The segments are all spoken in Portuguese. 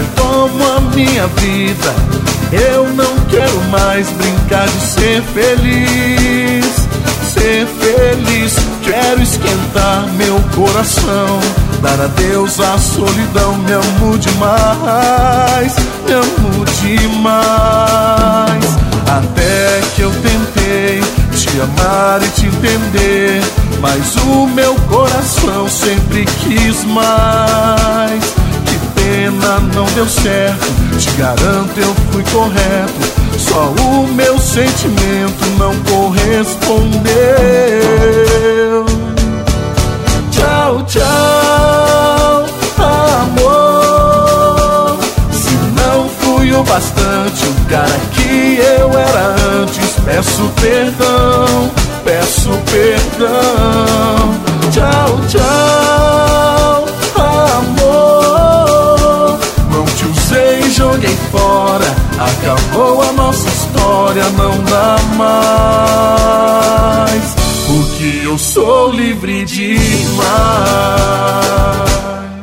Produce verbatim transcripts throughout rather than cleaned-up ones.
retomo a minha vida. Eu não quero mais brincar de ser feliz. Ser feliz, quero esquentar meu coração, dar adeus à solidão. Me amo demais, me amo demais. Até que eu tentei te amar e te entender, mas o meu coração sempre quis mais. Que pena, não deu certo, te garanto eu fui correto, só o meu sentimento não correspondeu. Tchau, tchau, amor. Se não fui o bastante, o cara que eu era antes, peço perdão, peço perdão. Tchau, tchau, amor. Não te usei, joguei fora, acabou a nossa história, não dá mais, porque eu sou livre demais.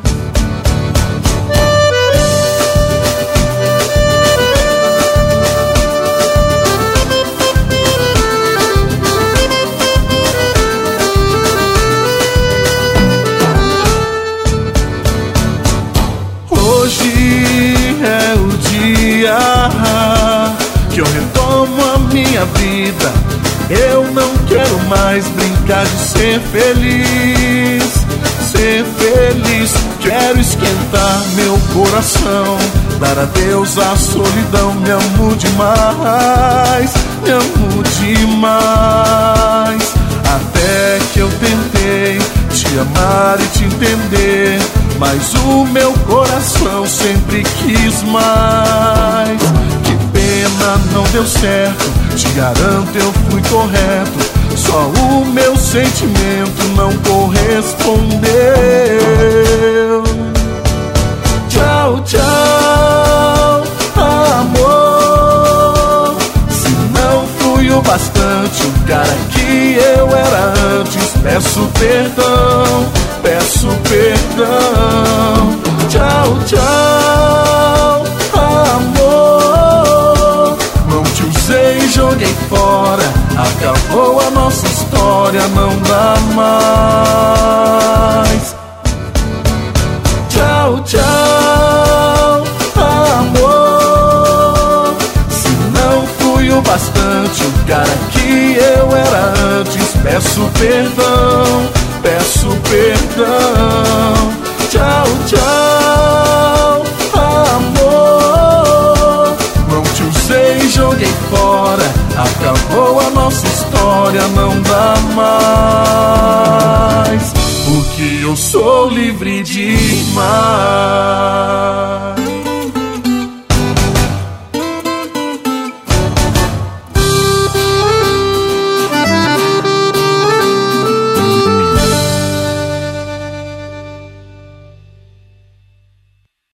Hoje é o dia que eu retomo a minha vida. Eu não quero mais brincar de ser feliz. Ser feliz, quero esquentar meu coração, dar adeus à solidão. Me amo demais, me amo demais. Até que eu tentei te amar e te entender, mas o meu coração sempre quis mais. Que pena, não deu certo, te garanto eu fui correto, só o meu sentimento não correspondeu. Tchau, tchau, amor. Se não fui o bastante, o cara que eu era antes, peço perdão, peço perdão. Tchau, tchau, amor. Não te usei, joguei fora, acabou a nossa história, não dá mais. Tchau, tchau, amor. Se não fui o bastante, o cara que eu era antes, peço perdão, peço perdão. Tchau, tchau, amor. Não te usei, joguei fora, acabou a nossa história, não dá mais, porque eu sou livre demais.